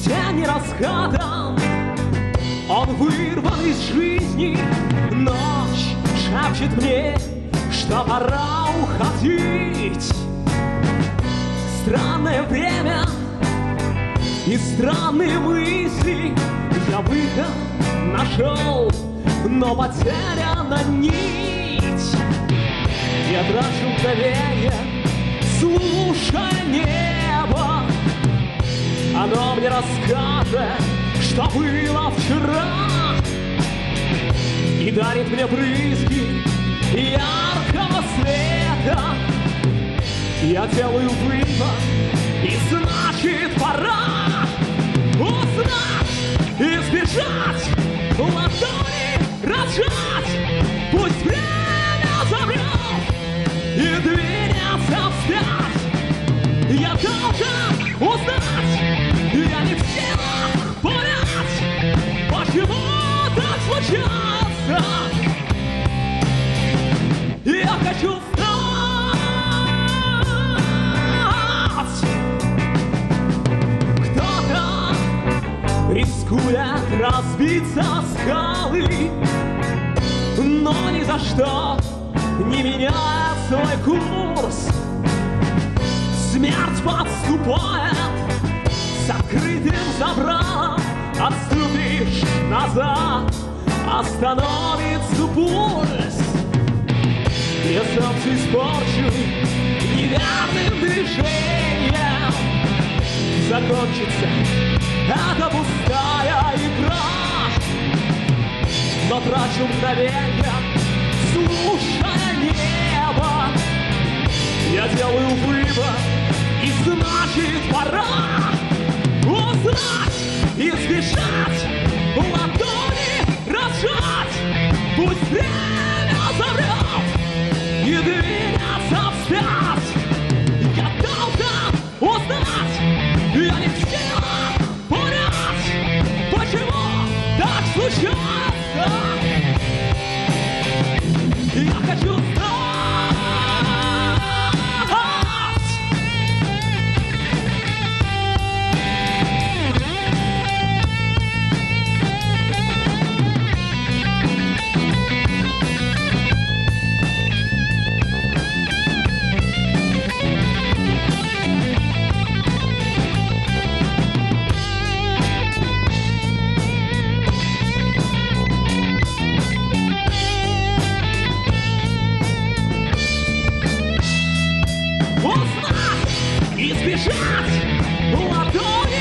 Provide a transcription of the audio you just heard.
тени раскатом. Он вырван из жизни, ночь шепчет мне, что пора уходить. Странное время и странные мысли, я выход нашел, но потеряна нить. Я трачу мгновенье, слушая небо, оно мне расскажет, что было вчера, и дарит мне брызги яркого света. Я делаю вывод, и значит пора узнать, избежать, ладони разжать. Пусть время замрет и двинется вспять. Я должен узнать, я не в силах понять, почему так случается. Я хочу знать. Кто-то рискует разбиться о скалы, но ни за что не меняя свой курс. Смерть подступает с открытым забралом. Отступишь назад, остановится пульс. Я сам все испорчу неверным движением. Закончится эта пустая игра, но трачу мгновенье, слушая небо. Я делаю вывод, и значит пора узнать, избежать, ладони разжать. Пусть время замрет и двинется вспять. Я должен узнать, я не в силах понять, почему так случается. Я хочу знать. Избежать, ладони